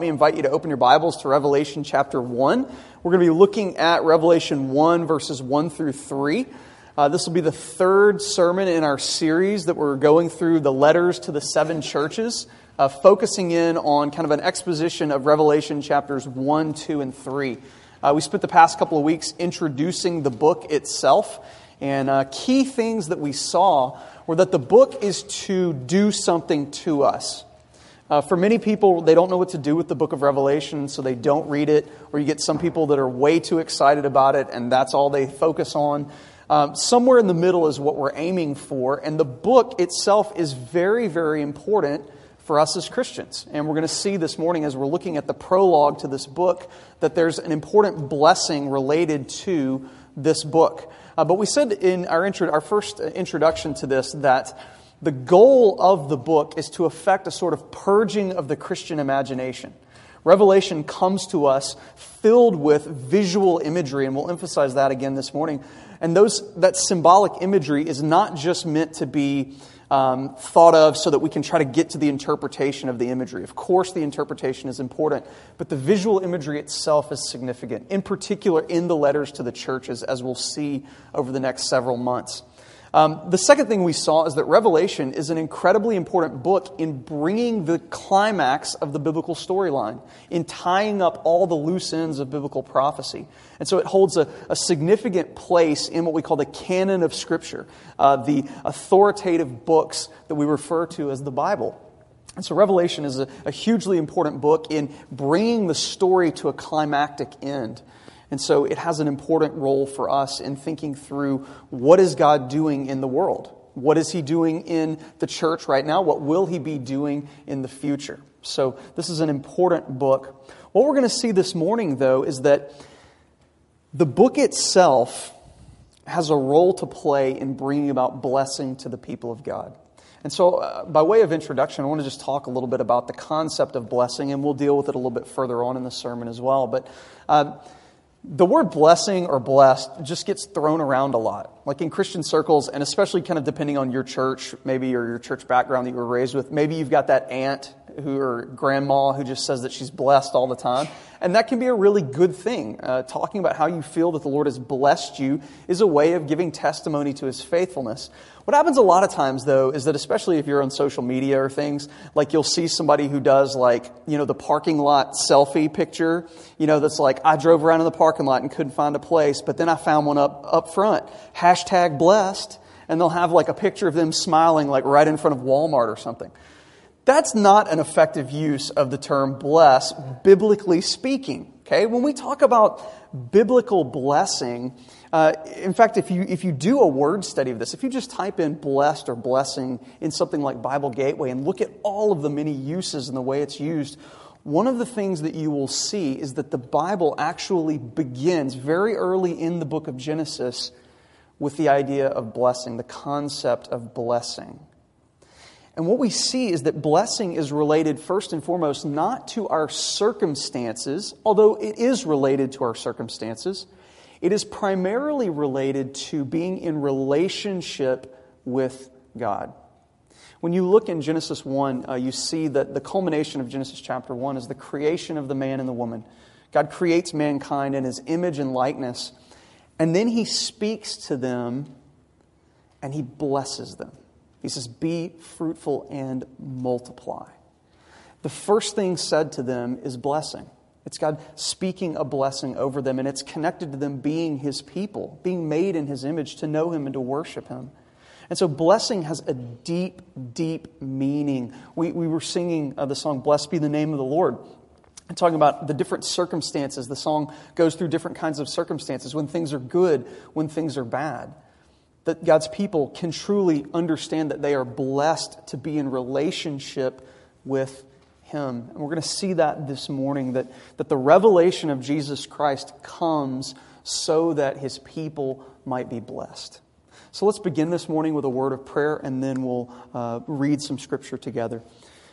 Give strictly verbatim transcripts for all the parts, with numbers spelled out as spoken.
Let me invite you to open your Bibles to Revelation chapter one. We're going to be looking at Revelation one, verses one through three. Uh, this will be the third sermon in our series that we're going through the letters to the seven churches, uh, focusing in on kind of an exposition of Revelation chapters one, two, and three. Uh, we spent the past couple of weeks introducing the book itself, and uh, key things that we saw were that the book is to do something to us. Uh, for many people, they don't know what to do with the book of Revelation, so they don't read it. Or you get some people that are way too excited about it, and that's all they focus on. Um, somewhere in the middle is what we're aiming for, and the book itself is very, very important for us as Christians. And we're going to see this morning, as we're looking at the prologue to this book, that there's an important blessing related to this book. Uh, but we said in our intro, our first introduction to this that the goal of the book is to effect a sort of purging of the Christian imagination. Revelation comes to us filled with visual imagery, and we'll emphasize that again this morning. And those that symbolic imagery is not just meant to be um, thought of so that we can try to get to the interpretation of the imagery. Of course, the interpretation is important, but the visual imagery itself is significant, in particular in the letters to the churches, as we'll see over the next several months. Um, the second thing we saw is that Revelation is an incredibly important book in bringing the climax of the biblical storyline, in tying up all the loose ends of biblical prophecy. And so it holds a, a significant place in what we call the canon of Scripture, uh, the authoritative books that we refer to as the Bible. And so Revelation is a, a hugely important book in bringing the story to a climactic end. And so it has an important role for us in thinking through what is God doing in the world? What is He doing in the church right now? What will He be doing in the future? So this is an important book. What we're going to see this morning, though, is that the book itself has a role to play in bringing about blessing to the people of God. And so uh, by way of introduction, I want to just talk a little bit about the concept of blessing, and we'll deal with it a little bit further on in the sermon as well. But uh, the word blessing or blessed just gets thrown around a lot. Like in Christian circles, and especially kind of depending on your church, maybe or your church background that you were raised with, maybe you've got that aunt who or grandma who just says that she's blessed all the time. And that can be a really good thing. Uh, talking about how you feel that the Lord has blessed you is a way of giving testimony to His faithfulness. What happens a lot of times, though, is that especially if you're on social media or things, like you'll see somebody who does like, you know, the parking lot selfie picture, you know, that's like, I drove around in the parking lot and couldn't find a place, but then I found one up, up front. Hashtag blessed. And they'll have like a picture of them smiling like right in front of Walmart or something. That's not an effective use of the term bless, biblically speaking. Okay, when we talk about biblical blessing, uh, in fact, if you if you do a word study of this, if you just type in blessed or blessing in something like Bible Gateway and look at all of the many uses and the way it's used, one of the things that you will see is that the Bible actually begins very early in the book of Genesis with the idea of blessing, the concept of blessing. And what we see is that blessing is related first and foremost not to our circumstances, although it is related to our circumstances. It is primarily related to being in relationship with God. When you look in Genesis one, uh, you see that the culmination of Genesis chapter one is the creation of the man and the woman. God creates mankind in His image and likeness, and then He speaks to them and He blesses them. He says, be fruitful and multiply. The first thing said to them is blessing. It's God speaking a blessing over them, and it's connected to them being His people, being made in His image, to know Him and to worship Him. And so blessing has a deep, deep meaning. We, we were singing uh, the song, Blessed Be the Name of the Lord, and talking about the different circumstances. The song goes through different kinds of circumstances, when things are good, when things are bad. That God's people can truly understand that they are blessed to be in relationship with Him. And we're going to see that this morning, that, that the revelation of Jesus Christ comes so that His people might be blessed. So let's begin this morning with a word of prayer, and then we'll uh, read some Scripture together.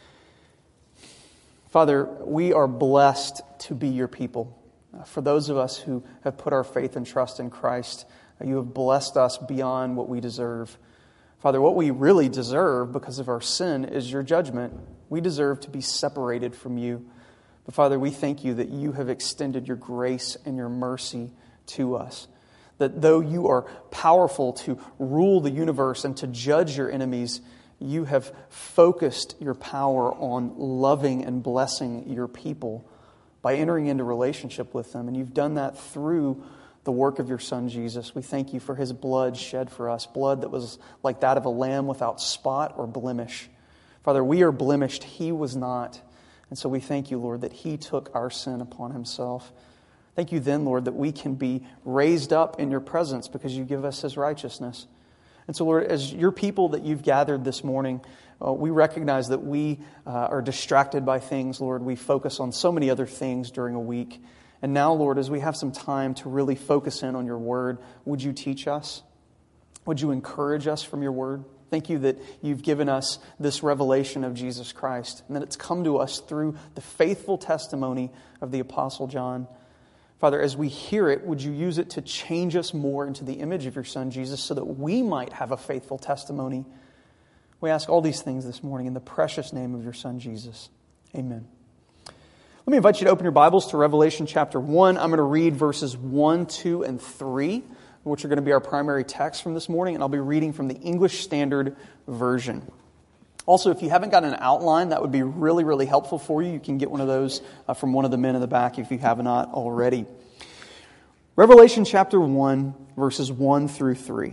Father, we are blessed to be Your people. Uh, for those of us who have put our faith and trust in Christ, You have blessed us beyond what we deserve. Father, what we really deserve because of our sin is Your judgment. We deserve to be separated from You. But Father, we thank you that you have extended your grace and your mercy to us. That though you are powerful to rule the universe and to judge your enemies, you have focused your power on loving and blessing your people by entering into relationship with them. And you've done that through the work of your Son, Jesus. We thank you for his blood shed for us, blood that was like that of a lamb without spot or blemish. Father, we are blemished. He was not. And so we thank you, Lord, that he took our sin upon himself. Thank you then, Lord, that we can be raised up in your presence because you give us his righteousness. And so, Lord, as your people that you've gathered this morning, uh, we recognize that we uh, are distracted by things, Lord. We focus on so many other things during a week. And now, Lord, as we have some time to really focus in on your word, would you teach us? Would you encourage us from your word? Thank you that you've given us this revelation of Jesus Christ and that it's come to us through the faithful testimony of the Apostle John. Father, as we hear it, would you use it to change us more into the image of your Son, Jesus, so that we might have a faithful testimony? We ask all these things this morning in the precious name of your Son, Jesus. Amen. Let me invite you to open your Bibles to Revelation chapter one. I'm going to read verses one, two, and three, which are going to be our primary text from this morning, and I'll be reading from the English Standard Version. Also, if you haven't got an outline, that would be really, really helpful for you. You can get one of those uh, from one of the men in the back if you have not already. Revelation chapter one, verses one through three.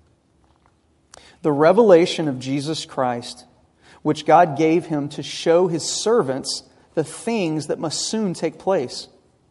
The revelation of Jesus Christ, which God gave him to show his servants the things that must soon take place.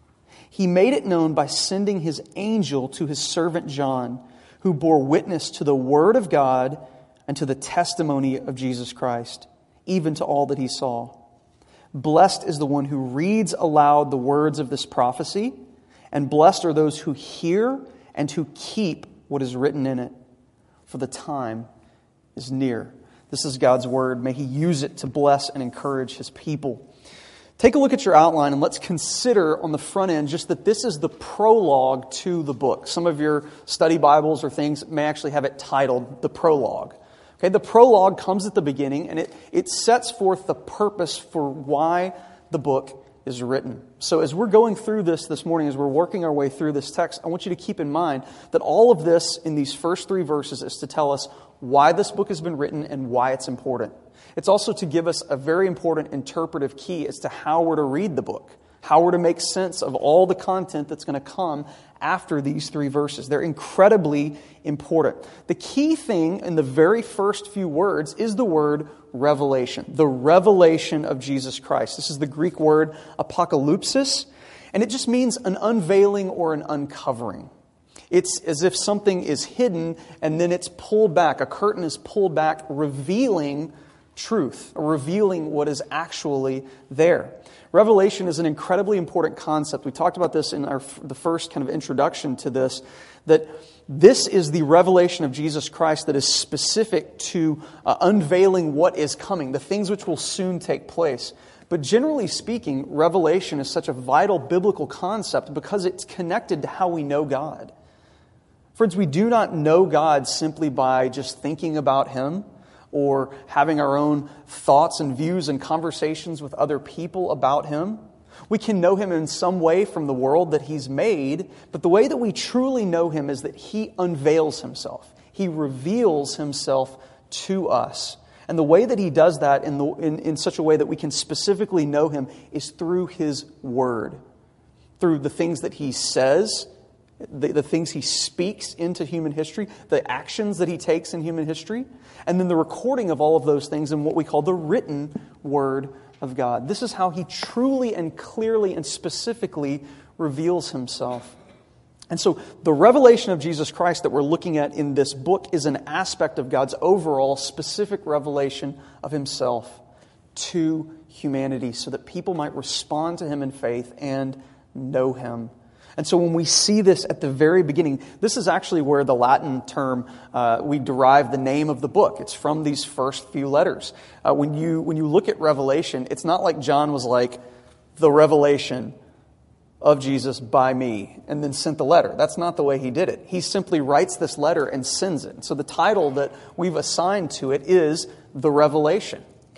He made it known by sending his angel to his servant John, who bore witness to the word of God and to the testimony of Jesus Christ, even to all that he saw. Blessed is the one who reads aloud the words of this prophecy, and blessed are those who hear and who keep what is written in it, for the time is near. This is God's word. May he use it to bless and encourage his people. Take a look at your outline and let's consider on the front end just that this is the prologue to the book. Some of your study Bibles or things may actually have it titled the prologue. Okay, the prologue comes at the beginning and it, it sets forth the purpose for why the book is written. So as we're going through this this morning, as we're working our way through this text, I want you to keep in mind that all of this in these first three verses is to tell us why this book has been written and why it's important. It's also to give us a very important interpretive key as to how we're to read the book, how we're to make sense of all the content that's going to come after these three verses. They're incredibly important. The key thing in the very first few words is the word revelation, the revelation of Jesus Christ. This is the Greek word apocalypsis, and it just means an unveiling or an uncovering. It's as if something is hidden and then it's pulled back. A curtain is pulled back, revealing truth, or revealing what is actually there. Revelation is an incredibly important concept. We talked about this in our the first kind of introduction to this, that this is the revelation of Jesus Christ that is specific to uh, unveiling what is coming, the things which will soon take place. But generally speaking, revelation is such a vital biblical concept because it's connected to how we know God. Friends, we do not know God simply by just thinking about Him or having our own thoughts and views and conversations with other people about Him. We can know Him in some way from the world that He's made, but the way that we truly know Him is that He unveils Himself. He reveals Himself to us. And the way that He does that in, the, in, in such a way that we can specifically know Him is through His Word, through the things that He says, The, the things He speaks into human history, the actions that He takes in human history, and then the recording of all of those things in what we call the written Word of God. This is how He truly and clearly and specifically reveals Himself. And so the revelation of Jesus Christ that we're looking at in this book is an aspect of God's overall specific revelation of Himself to humanity so that people might respond to Him in faith and know Him. And so when we see this at the very beginning, this is actually where the Latin term, uh, we derive the name of the book. It's from these first few letters. Uh, when you when you look at Revelation, it's not like John was like, the revelation of Jesus by me, and then sent the letter. That's not the way he did it. He simply writes this letter and sends it. So the title that we've assigned to it is The Revelation.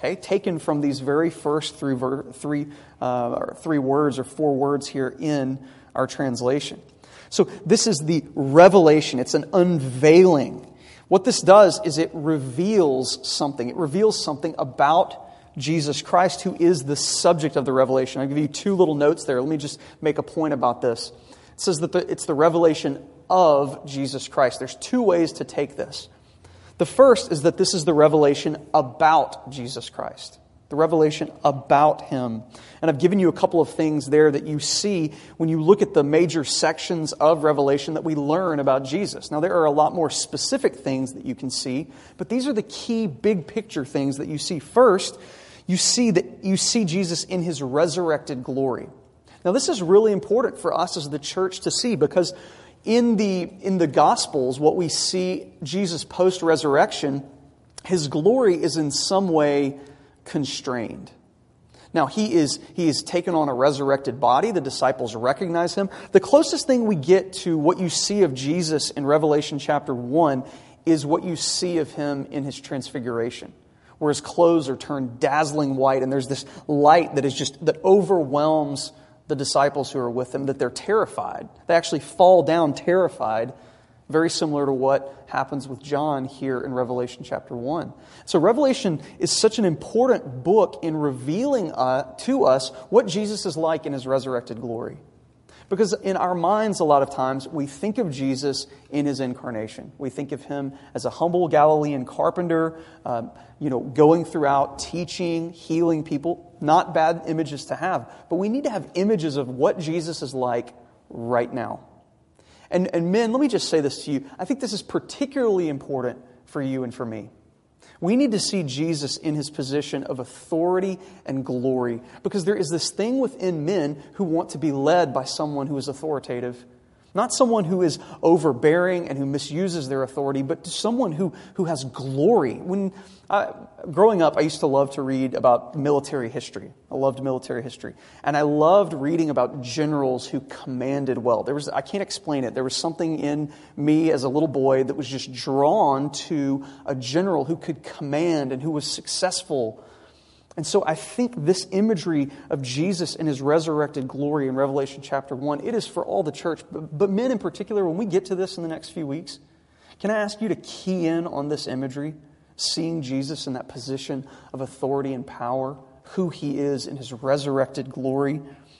Okay, taken from these very first three, ver- three, uh, three words or four words here in our translation. So this is the revelation. It's an unveiling. What this does is it reveals something. It reveals something about Jesus Christ, who is the subject of the revelation. I'll give you two little notes there. Let me just make a point about this. It says that the, it's the revelation of Jesus Christ. There's two ways to take this. The first is that this is the revelation about Jesus Christ. The revelation about Him. And I've given you a couple of things there that you see when you look at the major sections of Revelation that we learn about Jesus. Now, there are a lot more specific things that you can see, but these are the key big picture things that you see. First, you see that you see Jesus in His resurrected glory. Now, this is really important for us as the church to see, because in the in the Gospels, what we see Jesus post-resurrection, His glory is in some way constrained. Now, he is he is taken on a resurrected body. The disciples recognize Him. The closest thing we get to what you see of Jesus in Revelation chapter one is what you see of Him in His transfiguration, where His clothes are turned dazzling white, and there's this light that is just that overwhelms the disciples who are with Him, that they're terrified. They actually fall down terrified, very similar to what happens with John here in Revelation chapter one. So Revelation is such an important book in revealing uh, to us what Jesus is like in His resurrected glory. Because in our minds, a lot of times, we think of Jesus in His incarnation. We think of Him as a humble Galilean carpenter, um, you know, going throughout, teaching, healing people. Not bad images to have, but we need to have images of what Jesus is like right now. And, and men, let me just say this to you. I think this is particularly important for you and for me. We need to see Jesus in His position of authority and glory, because there is this thing within men who want to be led by someone who is authoritative. Not someone who is overbearing and who misuses their authority, but someone who, who has glory. When I, growing up, I used to love to read about military history. I loved military history. And I loved reading about generals who commanded well. There was I can't explain it. There was something in me as a little boy that was just drawn to a general who could command and who was successful. And so I think this imagery of Jesus in His resurrected glory in Revelation chapter one, it is for all the church. But, but men in particular, when we get to this in the next few weeks, can I ask you to key in on this imagery? Seeing Jesus in that position of authority and power, who He is in His resurrected glory.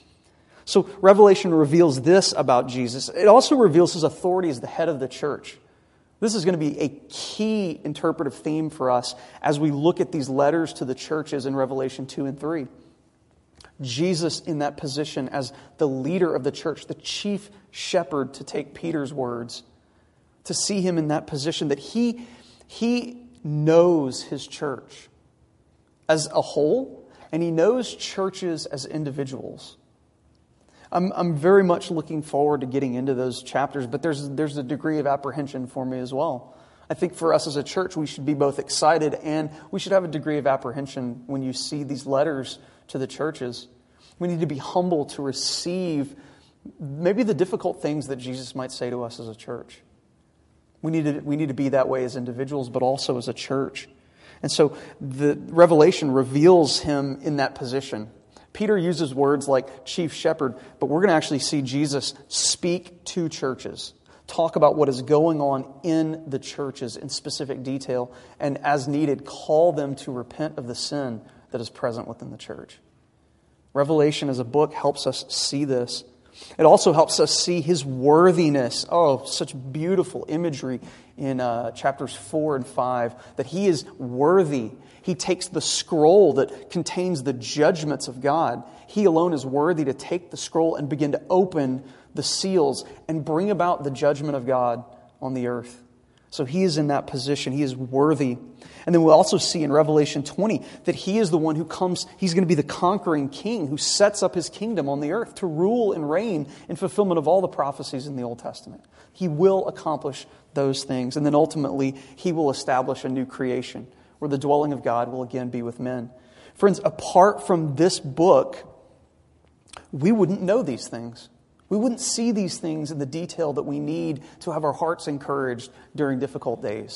So Revelation reveals this about Jesus. It also reveals His authority as the head of the church. This is going to be a key interpretive theme for us as we look at these letters to the churches in Revelation two and three. Jesus in that position as the leader of the church, the chief shepherd, to take Peter's words, to see Him in that position that He, he knows His church as a whole, and He knows churches as individuals. I'm, I'm very much looking forward to getting into those chapters, but there's, there's a degree of apprehension for me as well. I think for us as a church, we should be both excited and we should have a degree of apprehension when you see these letters to the churches. We need to be humble to receive maybe the difficult things that Jesus might say to us as a church. We need to, we need to be that way as individuals, but also as a church. And so the Revelation reveals Him in that position. Peter uses words like chief shepherd, but we're going to actually see Jesus speak to churches, talk about what is going on in the churches in specific detail, and as needed, call them to repent of the sin that is present within the church. Revelation as a book helps us see this. It also helps us see His worthiness. Oh, such beautiful imagery in uh, chapters four and five, that He is worthy. He takes the scroll that contains the judgments of God. He alone is worthy to take the scroll and begin to open the seals and bring about the judgment of God on the earth. So He is in that position. He is worthy. And then we'll also see in Revelation twenty that He is the one who comes, He's going to be the conquering king who sets up His kingdom on the earth to rule and reign in fulfillment of all the prophecies in the Old Testament. He will accomplish those things. And then ultimately, He will establish a new creation where the dwelling of God will again be with men. Friends, apart from this book, we wouldn't know these things. We wouldn't see these things in the detail that we need to have our hearts encouraged during difficult days.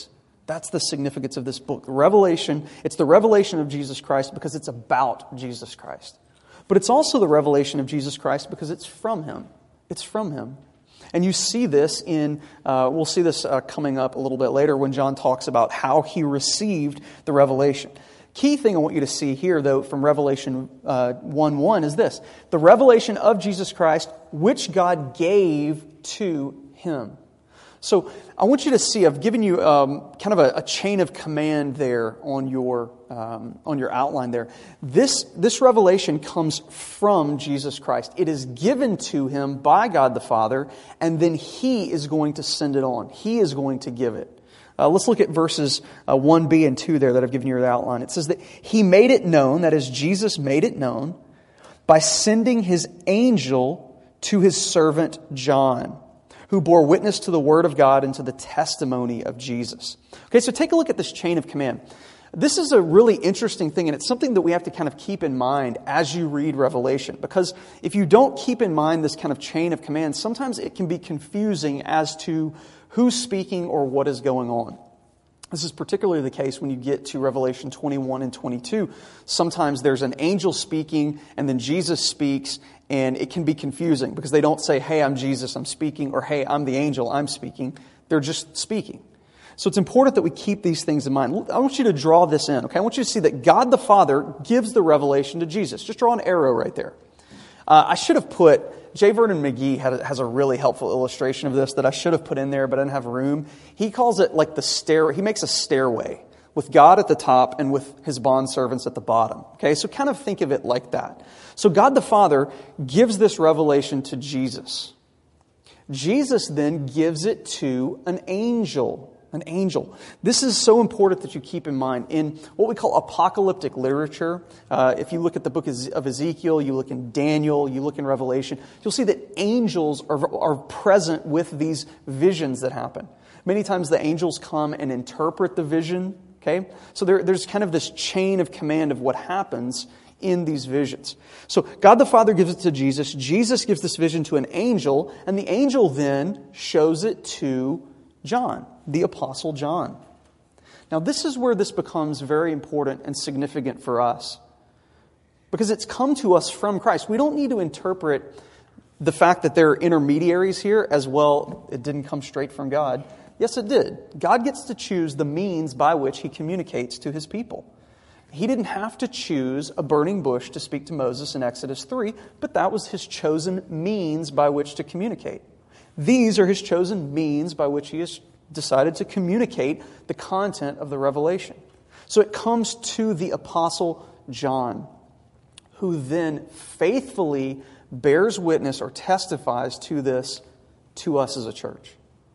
That's the significance of this book. Revelation, it's the revelation of Jesus Christ because it's about Jesus Christ. But it's also the revelation of Jesus Christ because it's from Him. It's from Him. And you see this in, uh, we'll see this uh, coming up a little bit later when John talks about how he received the revelation. Key thing I want you to see here, though, from Revelation uh, one one is this. The revelation of Jesus Christ, which God gave to Him. So I want you to see, I've given you um, kind of a, a chain of command there on your um, on your outline there. This, this revelation comes from Jesus Christ. It is given to Him by God the Father, and then He is going to send it on. He is going to give it. Uh, let's look at verses uh, one b and two there that I've given you the outline. It says that He made it known, that is, Jesus made it known, by sending His angel to His servant John, who bore witness to the Word of God and to the testimony of Jesus. Okay, so take a look at this chain of command. This is a really interesting thing, and it's something that we have to kind of keep in mind as you read Revelation. Because if you don't keep in mind this kind of chain of command, sometimes it can be confusing as to who's speaking or what is going on. This is particularly the case when you get to Revelation twenty-one and twenty-two. Sometimes there's an angel speaking and then Jesus speaks, and it can be confusing because they don't say, hey, I'm Jesus, I'm speaking, or hey, I'm the angel, I'm speaking. They're just speaking. So it's important that we keep these things in mind. I want you to draw this in, okay? I want you to see that God the Father gives the revelation to Jesus. Just draw an arrow right there. Uh, I should have put, J. Vernon McGee had a, has a really helpful illustration of this that I should have put in there, but I didn't have room. He calls it like the stair. He makes a stairway with God at the top and with His bondservants at the bottom. Okay, so kind of think of it like that. So God the Father gives this revelation to Jesus. Jesus then gives it to an angel. An angel. This is so important that you keep in mind. In what we call apocalyptic literature, uh, if you look at the book of Ezekiel, you look in Daniel, you look in Revelation, you'll see that angels are, are present with these visions that happen. Many times the angels come and interpret the vision. Okay, so there, there's kind of this chain of command of what happens in these visions. So God the Father gives it to Jesus. Jesus gives this vision to an angel, and the angel then shows it to John, the Apostle John. Now, this is where this becomes very important and significant for us, because it's come to us from Christ. We don't need to interpret the fact that there are intermediaries here as well. It didn't come straight from God. Yes, it did. God gets to choose the means by which He communicates to His people. He didn't have to choose a burning bush to speak to Moses in Exodus three, but that was His chosen means by which to communicate. These are His chosen means by which He has decided to communicate the content of the revelation. So it comes to the Apostle John, who then faithfully bears witness or testifies to this to us as a church,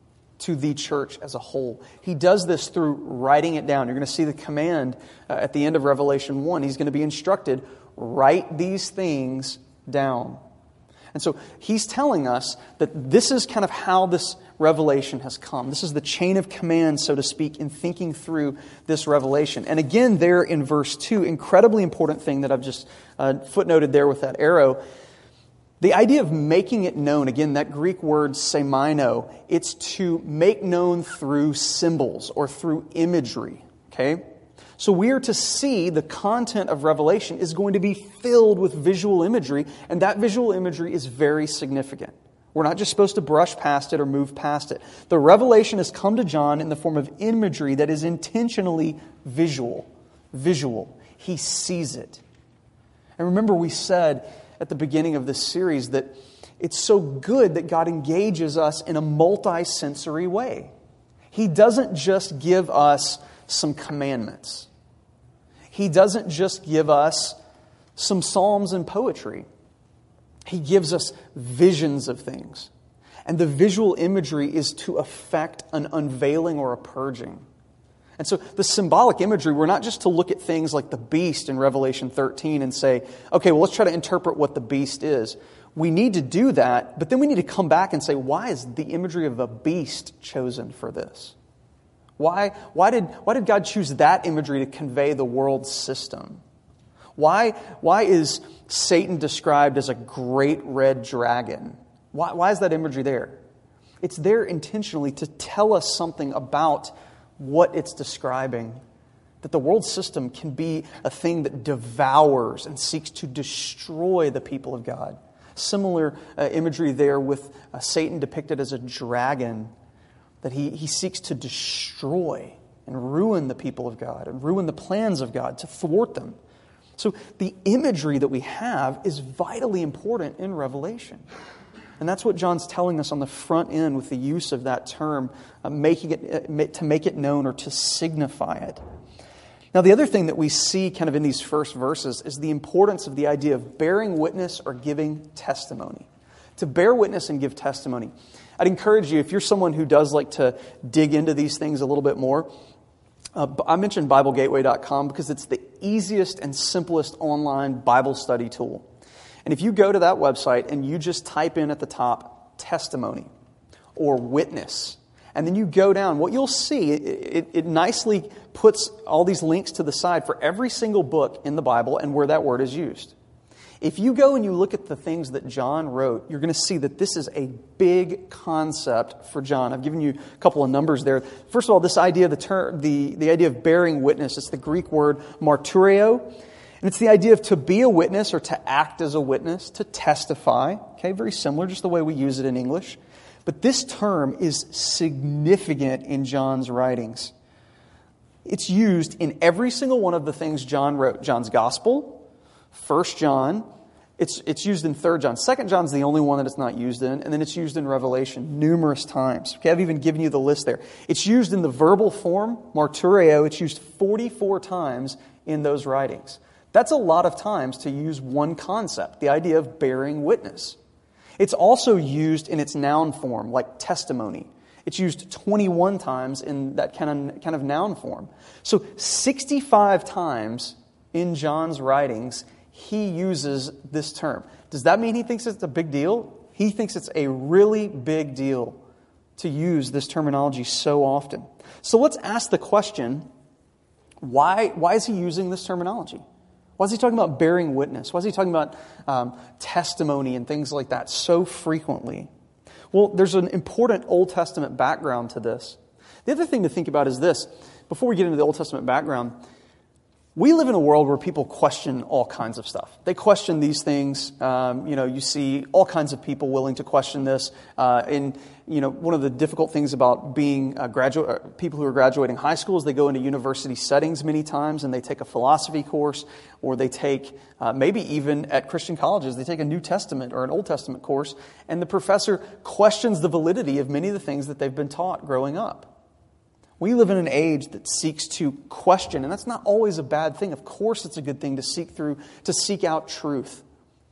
to the church as a whole. He does this through writing it down. You're going to see the command uh, at the end of Revelation one. He's going to be instructed, write these things down. And so he's telling us that this is kind of how this revelation has come. This is the chain of command, so to speak, in thinking through this revelation. And again, there in verse two, incredibly important thing that I've just uh, footnoted there with that arrow. The idea of making it known, again, that Greek word semino, it's to make known through symbols or through imagery. Okay? So we are to see the content of Revelation is going to be filled with visual imagery, and that visual imagery is very significant. We're not just supposed to brush past it or move past it. The revelation has come to John in the form of imagery that is intentionally visual. Visual. He sees it. And remember, we said at the beginning of this series that it's so good that God engages us in a multi-sensory way. He doesn't just give us some commandments. He doesn't just give us some psalms and poetry. He gives us visions of things. And the visual imagery is to effect an unveiling or a purging. And so the symbolic imagery, we're not just to look at things like the beast in Revelation thirteen and say, okay, well, let's try to interpret what the beast is. We need to do that, but then we need to come back and say, why is the imagery of a beast chosen for this? Why, why, did, why did God choose that imagery to convey the world system? Why, why is Satan described as a great red dragon? Why, why is that imagery there? It's there intentionally to tell us something about what it's describing. That the world system can be a thing that devours and seeks to destroy the people of God. Similar uh, imagery there with uh, Satan depicted as a dragon, that he, he seeks to destroy and ruin the people of God and ruin the plans of God, to thwart them. So the imagery that we have is vitally important in Revelation. And that's what John's telling us on the front end with the use of that term, uh, making it uh, to make it known or to signify it. Now, the other thing that we see kind of in these first verses is the importance of the idea of bearing witness or giving testimony. To bear witness and give testimony. I'd encourage you, if you're someone who does like to dig into these things a little bit more, uh, I mentioned Bible Gateway dot com because it's the easiest and simplest online Bible study tool. And if you go to that website and you just type in at the top, testimony or witness, and then you go down, what you'll see, it, it, it nicely puts all these links to the side for every single book in the Bible and where that word is used. If you go and you look at the things that John wrote, you're going to see that this is a big concept for John. I've given you a couple of numbers there. First of all, this idea, the term, the, the idea of bearing witness, it's the Greek word marturio. And it's the idea of to be a witness or to act as a witness, to testify. Okay, very similar, just the way we use it in English. But this term is significant in John's writings. It's used in every single one of the things John wrote. John's Gospel, First John, it's, it's used in Third John. Second John's the only one that it's not used in, and then it's used in Revelation numerous times. Okay, I've even given you the list there. It's used in the verbal form, marturio. It's used forty-four times in those writings. That's a lot of times to use one concept, the idea of bearing witness. It's also used in its noun form, like testimony. It's used twenty-one times in that kind of, kind of noun form. So sixty-five times in John's writings, he uses this term. Does that mean he thinks it's a big deal? He thinks it's a really big deal to use this terminology so often. So let's ask the question, why, why is he using this terminology? Why is he talking about bearing witness? Why is he talking about um, testimony and things like that so frequently? Well, there's an important Old Testament background to this. The other thing to think about is this. Before we get into the Old Testament background, we live in a world where people question all kinds of stuff. They question these things. Um, you know, you see all kinds of people willing to question this. Uh, and, you know, one of the difficult things about being a graduate, uh, people who are graduating high school is they go into university settings many times and they take a philosophy course, or they take, uh, maybe even at Christian colleges, they take a New Testament or an Old Testament course, and the professor questions the validity of many of the things that they've been taught growing up. We live in an age that seeks to question, and that's not always a bad thing. Of course, it's a good thing to seek through, to seek out truth.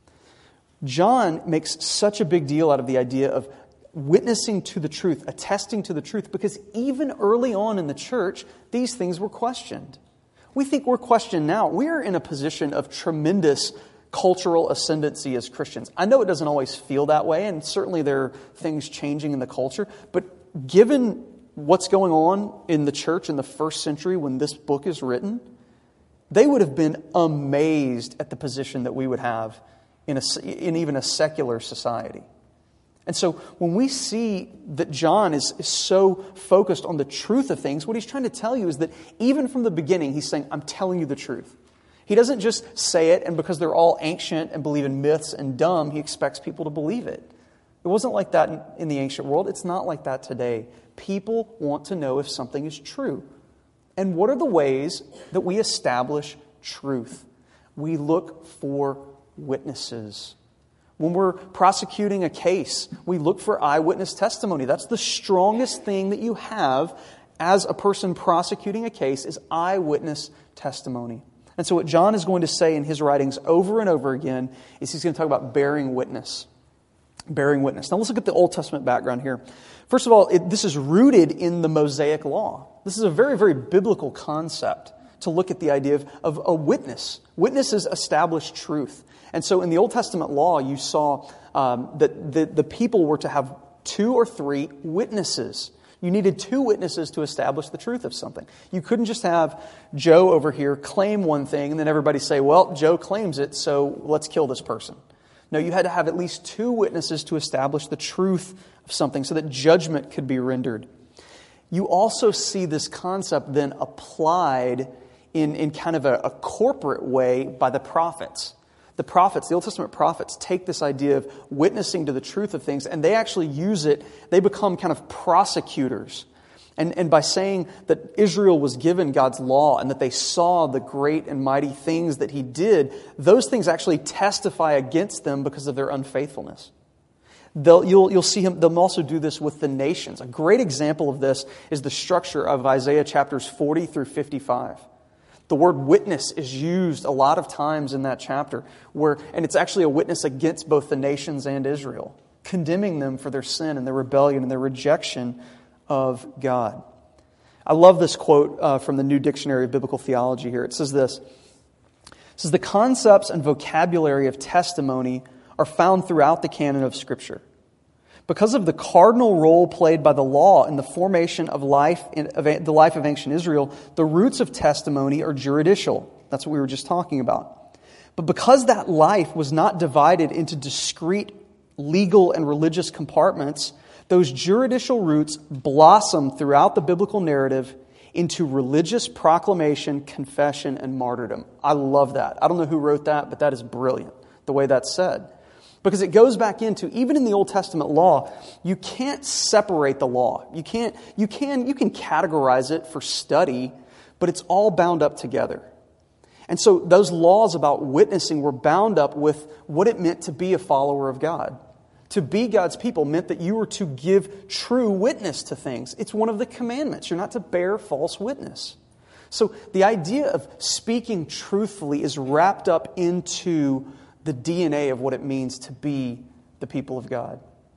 John makes such a big deal out of the idea of witnessing to the truth, attesting to the truth, because even early on in the church, these things were questioned. We think we're questioned now. We're in a position of tremendous cultural ascendancy as Christians. I know it doesn't always feel that way, and certainly there are things changing in the culture, but given what's going on in the church in the first century when this book is written, they would have been amazed at the position that we would have in, a, in even a secular society. And so when we see that John is, is so focused on the truth of things, what he's trying to tell you is that even from the beginning, he's saying, I'm telling you the truth. He doesn't just say it, and because they're all ancient and believe in myths and dumb, he expects people to believe it. It wasn't like that in, in the ancient world. It's not like that today. People want to know if something is true. And what are the ways that we establish truth? We look for witnesses. When we're prosecuting a case, we look for eyewitness testimony. That's the strongest thing that you have as a person prosecuting a case is eyewitness testimony. And so what John is going to say in his writings over and over again is he's going to talk about bearing witness. Bearing witness. Now let's look at the Old Testament background here. First of all, it, this is rooted in the Mosaic Law. This is a very, very biblical concept to look at the idea of, of a witness. Witnesses establish truth. And so in the Old Testament law, you saw um, that the, the people were to have two or three witnesses. You needed two witnesses to establish the truth of something. You couldn't just have Joe over here claim one thing and then everybody say, well, Joe claims it, so let's kill this person. No, you had to have at least two witnesses to establish the truth of something so that judgment could be rendered. you also see this concept then applied in, in kind of a, a corporate way by the prophets. The prophets, the Old Testament prophets, take this idea of witnessing to the truth of things, and they actually use it, they become kind of prosecutors. And, and by saying that Israel was given God's law and that they saw the great and mighty things that He did, those things actually testify against them because of their unfaithfulness. They'll, you'll, you'll see him, they'll also do this with the nations. A great example of this is the structure of Isaiah chapters forty through fifty-five. The word witness is used a lot of times in that chapter, where, and it's actually a witness against both the nations and Israel, condemning them for their sin and their rebellion and their rejection of God. I love this quote uh, from the New Dictionary of Biblical Theology here. It says this. It says, the concepts and vocabulary of testimony are found throughout the canon of Scripture. Because of the cardinal role played by the law in the formation of life in of the life of ancient Israel, the roots of testimony are juridical. That's what we were just talking about. But because that life was not divided into discrete legal and religious compartments, those juridical roots blossom throughout the biblical narrative into religious proclamation, confession, and martyrdom. I love that. I don't know who wrote that, but that is brilliant, the way that's said. Because it goes back into, even in the Old Testament law, you can't separate the law. You can't, you can, you can categorize it for study, but it's all bound up together. And so those laws about witnessing were bound up with what it meant to be a follower of God. To be God's people meant that you were to give true witness to things. It's one of the commandments. You're not to bear false witness. So the idea of speaking truthfully is wrapped up into the D N A of what it means to be the people of God.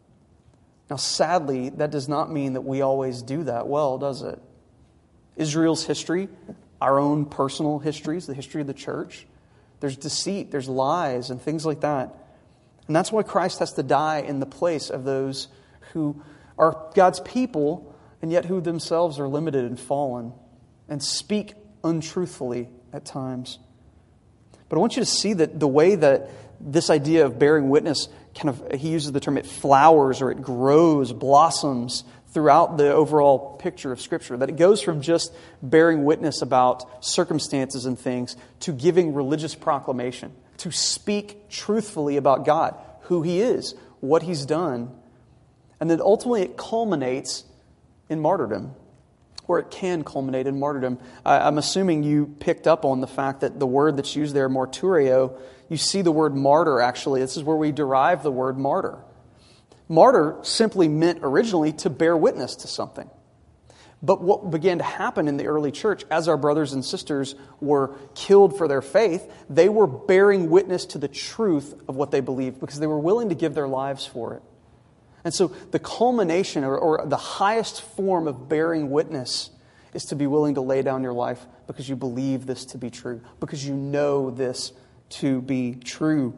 Now, sadly, that does not mean that we always do that well, does it? Israel's history, our own personal histories, the history of the church, there's deceit, there's lies, and things like that. And that's why Christ has to die in the place of those who are God's people, and yet who themselves are limited and fallen, and speak untruthfully at times. But I want you to see that the way that this idea of bearing witness, kind of, he uses the term, it flowers or it grows, blossoms throughout the overall picture of Scripture. That it goes from just bearing witness about circumstances and things to giving religious proclamation, to speak truthfully about God, who He is, what He's done. And then ultimately it culminates in martyrdom. Or it can culminate in martyrdom. I'm assuming you picked up on the fact that the word that's used there, martyrio, you see the word martyr actually. This is where we derive the word martyr. Martyr simply meant originally to bear witness to something. But what began to happen in the early church, as our brothers and sisters were killed for their faith, they were bearing witness to the truth of what they believed because they were willing to give their lives for it. And so the culmination or, or the highest form of bearing witness is to be willing to lay down your life because you believe this to be true, because you know this to be true.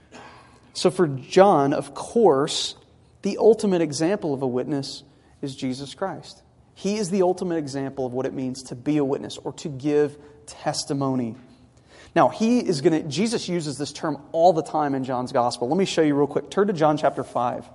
So for John, of course, the ultimate example of a witness is Jesus Christ. He is the ultimate example of what it means to be a witness or to give testimony. Now, he is going to, Jesus uses this term all the time in John's gospel. Let me show you real quick. Turn to John chapter five.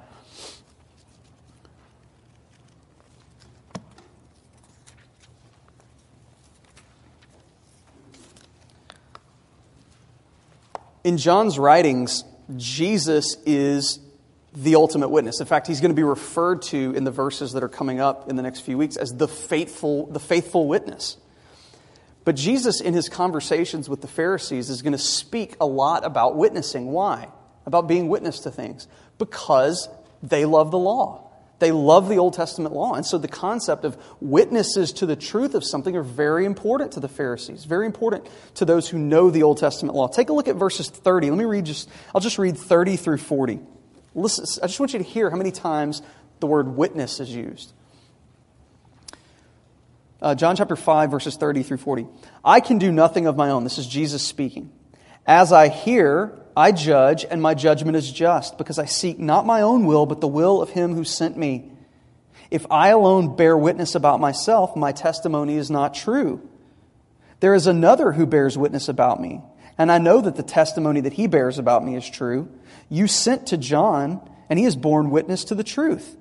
In John's writings, Jesus is the ultimate witness. In fact, he's going to be referred to in the verses that are coming up in the next few weeks as the faithful, the faithful witness. But Jesus, in his conversations with the Pharisees, is going to speak a lot about witnessing. Why? About being witness to things. Because they love the law. They love the Old Testament law. And so the concept of witnesses to the truth of something are very important to the Pharisees, very important to those who know the Old Testament law. Take a look at verses thirty. Let me read just, I'll just read thirty through forty. Listen, I just want you to hear how many times the word witness is used. Uh, John chapter five, verses thirty through forty. I can do nothing of my own. This is Jesus speaking. As I hear, I judge, and my judgment is just, because I seek not my own will, but the will of Him who sent me. If I alone bear witness about myself, my testimony is not true. There is another who bears witness about me, and I know that the testimony that he bears about me is true. You sent to John, and he has borne witness to the truth.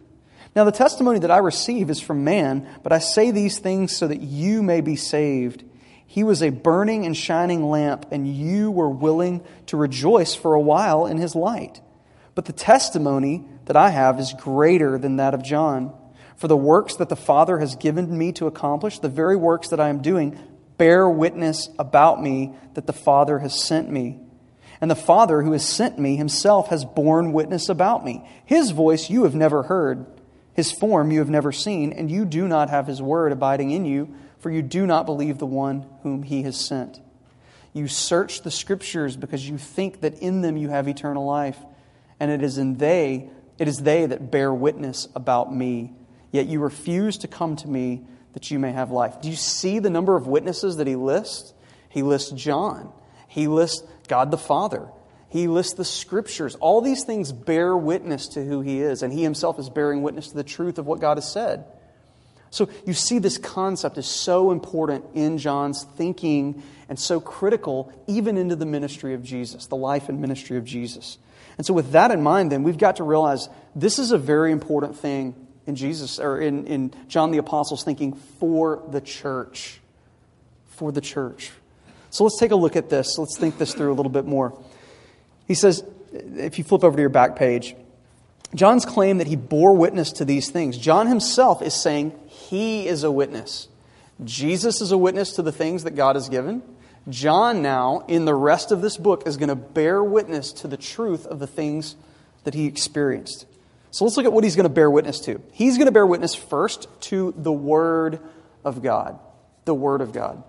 Now the testimony that I receive is from man, but I say these things so that you may be saved. He was a burning and shining lamp, and you were willing to rejoice for a while in his light. But the testimony that I have is greater than that of John. For the works that the Father has given me to accomplish, the very works that I am doing, bear witness about me that the Father has sent me. And the Father who has sent me himself has borne witness about me. His voice you have never heard, his form you have never seen, and you do not have his word abiding in you, for you do not believe the one whom he has sent. You search the Scriptures because you think that in them you have eternal life, and it is in they, it is they that bear witness about me. Yet you refuse to come to me that you may have life. Do you see the number of witnesses that he lists? He lists John. He lists God the Father. He lists the Scriptures. All these things bear witness to who he is, and he himself is bearing witness to the truth of what God has said. So you see this concept is so important in John's thinking and so critical even into the ministry of Jesus, the life and ministry of Jesus. And so with that in mind, then, we've got to realize this is a very important thing in Jesus, or in, in John the Apostle's thinking for the church. For the church. So let's take a look at this. Let's think this through a little bit more. He says, if you flip over to your back page, John's claim that he bore witness to these things. John himself is saying he is a witness. Jesus is a witness to the things that God has given. John now, in the rest of this book, is going to bear witness to the truth of the things that he experienced. So let's look at what he's going to bear witness to. He's going to bear witness first to the Word of God. The Word of God.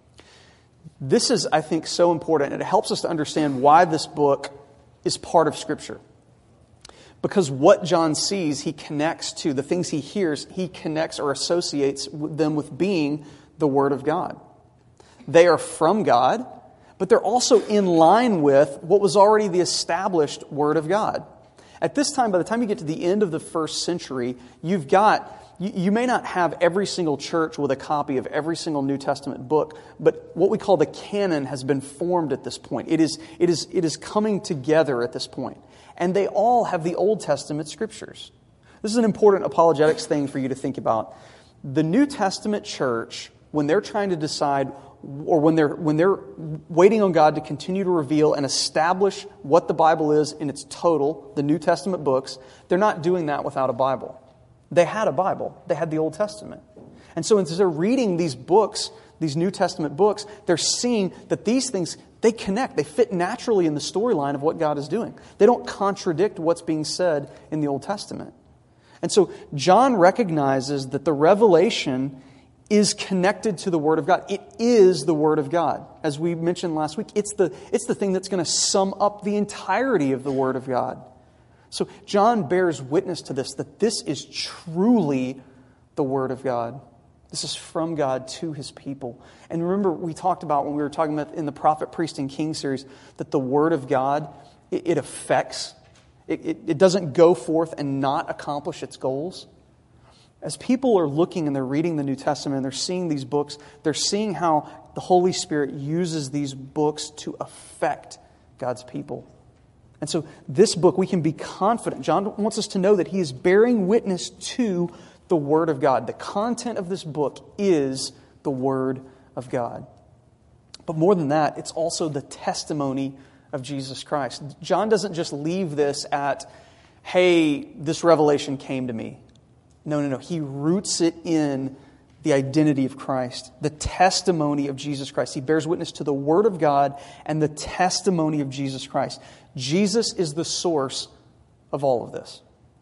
This is, I think, so important, and it helps us to understand why this book is part of Scripture. Because what John sees, he connects to. The things he hears, he connects or associates them with being the Word of God. They are from God, but they're also in line with what was already the established Word of God. At this time, by the time you get to the end of the first century, you've got, you, you may not have every single church with a copy of every single New Testament book, but what we call the canon has been formed at this point. It is, it is, it is coming together at this point. And they all have the Old Testament Scriptures. This is an important apologetics thing for you to think about. The New Testament church, when they're trying to decide, or when they're when they're waiting on God to continue to reveal and establish what the Bible is in its total, the New Testament books, they're not doing that without a Bible. They had a Bible. They had the Old Testament. And so as they're reading these books, these New Testament books, they're seeing that these things, they connect. They fit naturally in the storyline of what God is doing. They don't contradict what's being said in the Old Testament. And so John recognizes that the revelation is connected to the Word of God. It is the Word of God. As we mentioned last week, it's the, it's the thing that's going to sum up the entirety of the Word of God. So John bears witness to this, that this is truly the Word of God. This is from God to His people. And remember, we talked about when we were talking about in the Prophet, Priest, and King series, that the Word of God, it, it affects, it, it, it doesn't go forth and not accomplish its goals. As people are looking and they're reading the New Testament and they're seeing these books, they're seeing how the Holy Spirit uses these books to affect God's people. And so this book, we can be confident. John wants us to know that he is bearing witness to the Word of God. The content of this book is the Word of God. But more than that, it's also the testimony of Jesus Christ. John doesn't just leave this at, hey, this revelation came to me. No, no, no. He roots it in the identity of Christ, the testimony of Jesus Christ. He bears witness to the Word of God and the testimony of Jesus Christ. Jesus is the source of all of this.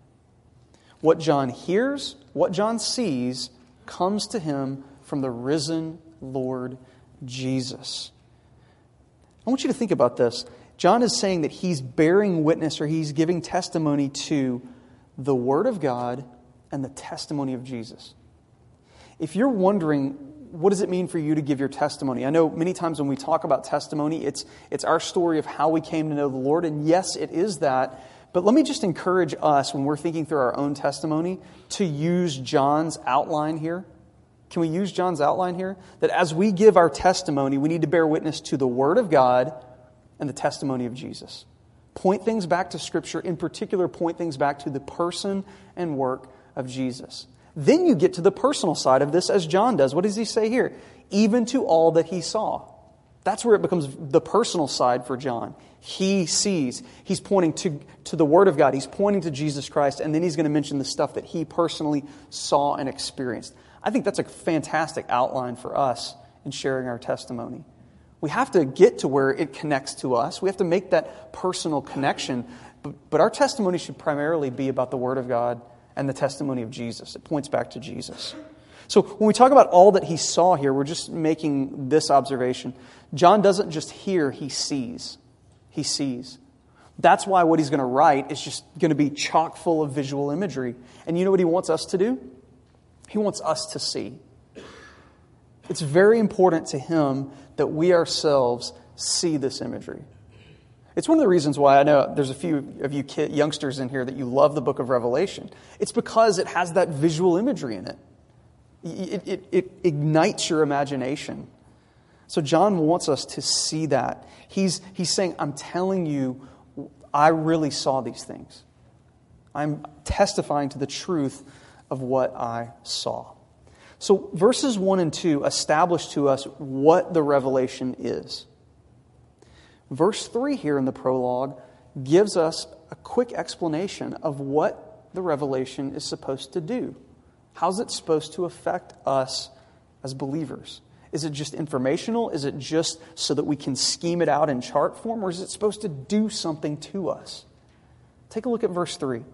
What John hears, what John sees, comes to him from the risen Lord Jesus. I want you to think about this. John is saying that he's bearing witness, or he's giving testimony to the Word of God and the testimony of Jesus. If you're wondering, what does it mean for you to give your testimony? I know many times when we talk about testimony, it's it's our story of how we came to know the Lord. And yes, it is that. But let me just encourage us, when we're thinking through our own testimony, to use John's outline here. Can we use John's outline here? That as we give our testimony, we need to bear witness to the Word of God and the testimony of Jesus. Point things back to Scripture. In particular, point things back to the person and work of Jesus. Then you get to the personal side of this as John does. What does he say here? Even to all that he saw. That's where it becomes the personal side for John. He sees. He's pointing to, to the Word of God. He's pointing to Jesus Christ. And then he's going to mention the stuff that he personally saw and experienced. I think that's a fantastic outline for us in sharing our testimony. We have to get to where it connects to us. We have to make that personal connection. But, but our testimony should primarily be about the Word of God and the testimony of Jesus. It points back to Jesus. So when we talk about all that he saw here, we're just making this observation. John doesn't just hear, he sees. He sees. That's why what he's going to write is just going to be chock full of visual imagery. And you know what he wants us to do? He wants us to see. It's very important to him that we ourselves see this imagery. It's one of the reasons why I know there's a few of you kid, youngsters in here that you love the book of Revelation. It's because it has that visual imagery in it. It, it, it ignites your imagination. So John wants us to see that. He's, he's saying, I'm telling you, I really saw these things. I'm testifying to the truth of what I saw. So verses one and two establish to us what the revelation is. Verse three here in the prologue gives us a quick explanation of what the revelation is supposed to do. How's it supposed to affect us as believers? Is it just informational? Is it just so that we can scheme it out in chart form? Or is it supposed to do something to us? Take a look at verse three.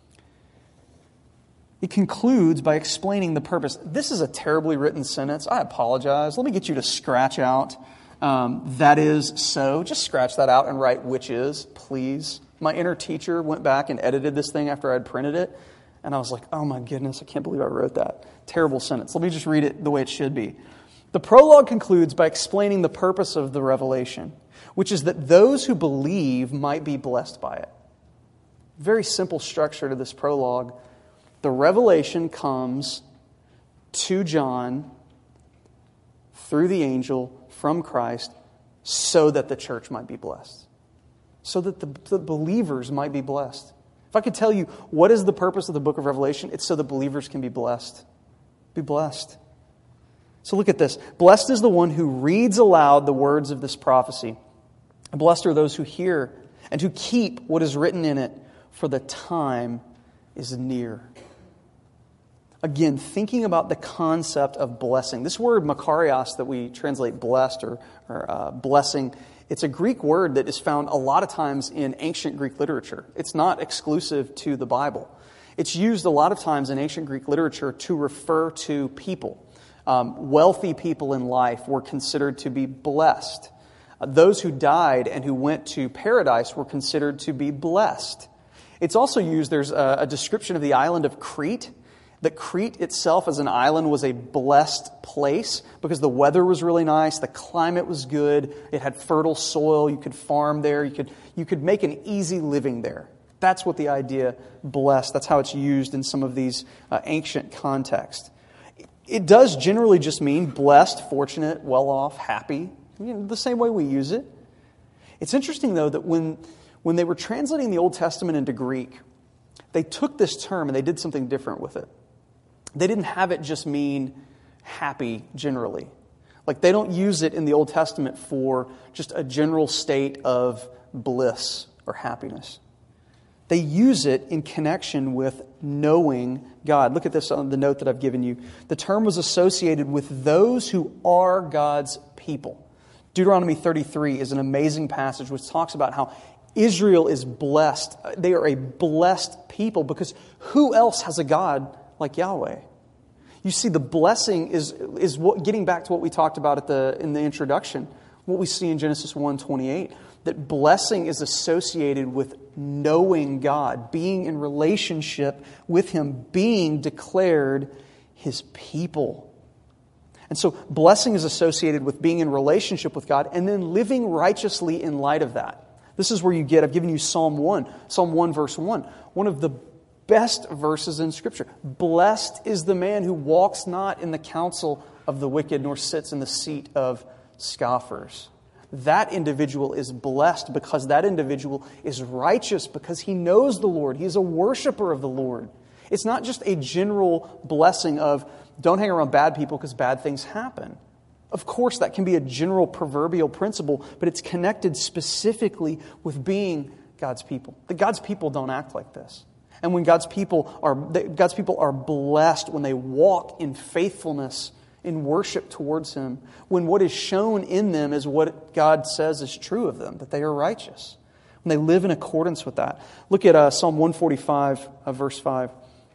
It concludes by explaining the purpose. This is a terribly written sentence. I apologize. Let me get you to scratch out um, that is so. Just scratch that out and write which is, please. My inner teacher went back and edited this thing after I'd printed it. And I was like, oh my goodness, I can't believe I wrote that. Terrible sentence. Let me just read it the way it should be. The prologue concludes by explaining the purpose of the revelation, which is that those who believe might be blessed by it. Very simple structure to this prologue. The revelation comes to John through the angel from Christ so that the church might be blessed. So that the, the believers might be blessed. If I could tell you what is the purpose of the book of Revelation, it's so that believers can be blessed. Be blessed. So look at this. Blessed is the one who reads aloud the words of this prophecy. Blessed are those who hear and who keep what is written in it, for the time is near. Again, thinking about the concept of blessing. This word makarios that we translate blessed or, or uh, blessing, it's a Greek word that is found a lot of times in ancient Greek literature. It's not exclusive to the Bible. It's used a lot of times in ancient Greek literature to refer to people. Um, wealthy people in life were considered to be blessed. Uh, those who died and who went to paradise were considered to be blessed. It's also used, there's a, a description of the island of Crete, that Crete itself as an island was a blessed place because the weather was really nice, the climate was good, it had fertile soil, you could farm there, you could, you could make an easy living there. That's what the idea blessed, that's how it's used in some of these uh, ancient contexts. It does generally just mean blessed, fortunate, well-off, happy, you know, the same way we use it. It's interesting, though, that when, when they were translating the Old Testament into Greek, they took this term and they did something different with it. They didn't have it just mean happy generally. Like they don't use it in the Old Testament for just a general state of bliss or happiness. They use it in connection with knowing God. Look at this on the note that I've given you. The term was associated with those who are God's people. Deuteronomy thirty-three is an amazing passage which talks about how Israel is blessed. They are a blessed people because who else has a God like Yahweh? You see, the blessing is is what, getting back to what we talked about at the in the introduction, what we see in Genesis one twenty-eight, that blessing is associated with knowing God, being in relationship with Him, being declared His people. And so blessing is associated with being in relationship with God and then living righteously in light of that. This is where you get, I've given you Psalm one, Psalm one verse one, one of the best verses in Scripture. Blessed is the man who walks not in the counsel of the wicked, nor sits in the seat of scoffers. That individual is blessed because that individual is righteous because he knows the Lord. He is a worshiper of the Lord. It's not just a general blessing of don't hang around bad people because bad things happen. Of course, that can be a general proverbial principle, but it's connected specifically with being God's people. That God's people don't act like this. And when God's people are God's people are blessed when they walk in faithfulness, in worship towards Him, when what is shown in them is what God says is true of them, that they are righteous. When they live in accordance with that. Look at uh, Psalm one forty-five, uh, verse five.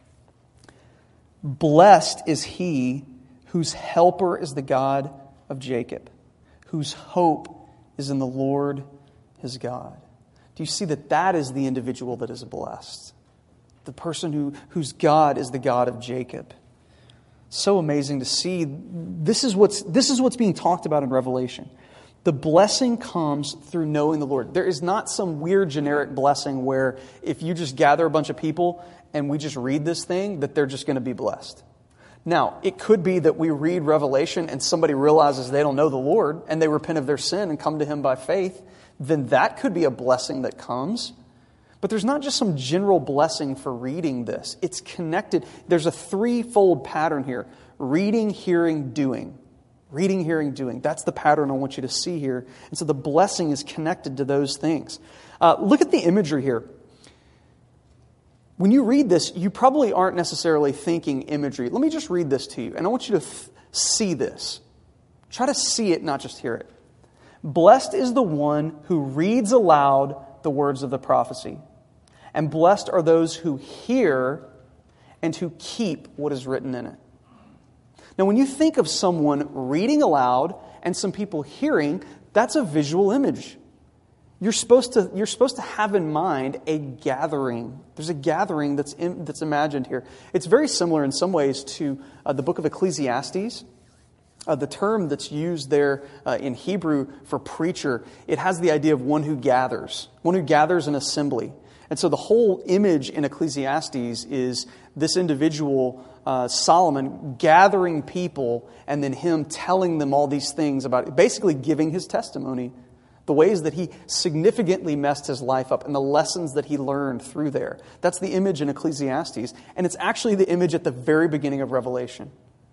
Blessed is he whose helper is the God of Jacob, whose hope is in the Lord his God. Do you see that that is the individual that is blessed? The person who, whose God is the God of Jacob. So amazing to see. This is what's, this is what's being talked about in Revelation. The blessing comes through knowing the Lord. There is not some weird generic blessing where if you just gather a bunch of people and we just read this thing, that they're just going to be blessed. Now, it could be that we read Revelation and somebody realizes they don't know the Lord and they repent of their sin and come to Him by faith. Then that could be a blessing that comes. But there's not just some general blessing for reading this. It's connected. There's a threefold pattern here. Reading, hearing, doing. Reading, hearing, doing. That's the pattern I want you to see here. And so the blessing is connected to those things. Uh, look at the imagery here. When you read this, you probably aren't necessarily thinking imagery. Let me just read this to you. And I want you to th- see this. Try to see it, not just hear it. Blessed is the one who reads aloud the words of the prophecy. And blessed are those who hear and who keep what is written in it. Now, when you think of someone reading aloud and some people hearing, that's a visual image. You're supposed to, you're supposed to have in mind a gathering. There's a gathering that's in, that's imagined here. It's very similar in some ways to uh, the book of Ecclesiastes. Uh, the term that's used there uh, in Hebrew for preacher, it has the idea of one who gathers, one who gathers an assembly. And so the whole image in Ecclesiastes is this individual, uh, Solomon, gathering people and then him telling them all these things about it, basically giving his testimony, the ways that he significantly messed his life up and the lessons that he learned through there. That's the image in Ecclesiastes. And it's actually the image at the very beginning of Revelation.